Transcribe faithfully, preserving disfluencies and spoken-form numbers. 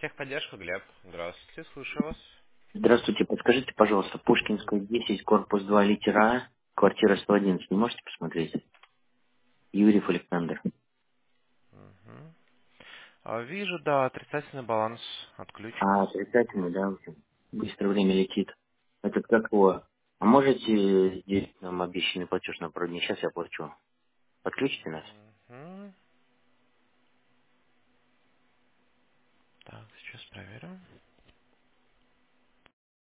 Техподдержка, Глеб. Здравствуйте, слышу вас. Здравствуйте, подскажите, пожалуйста, Пушкинская десять, корпус два, литера А, квартира сто одиннадцать, не можете посмотреть? Юрьев Александр. Мгм. А, Вижу, да, отрицательный баланс отключен. А, отрицательный, да, в общем. Быстро время летит. Этот как его? А можете сделать нам обещанный платеж на пару дней? Сейчас я плачу. Подключите нас? Мгм. Так, сейчас проверю.